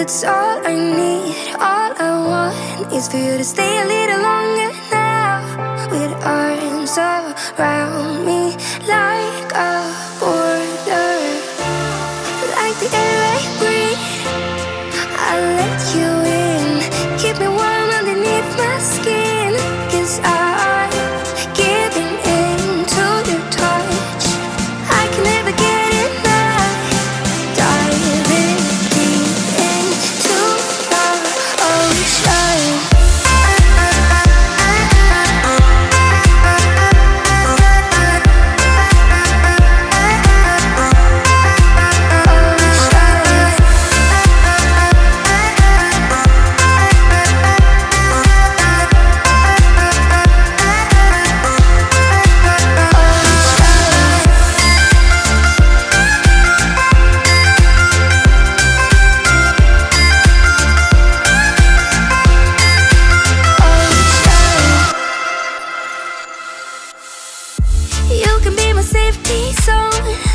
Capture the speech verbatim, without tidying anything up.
That's all I need. All I want is for you to stay a little longer now, with arms around me like a border, like the air I breathe. I'll let you in, keep me warm underneath my skin, 'cause I'm giving in to your touch. I can never get enough. Diving deep into the ocean. You can be my safety zone.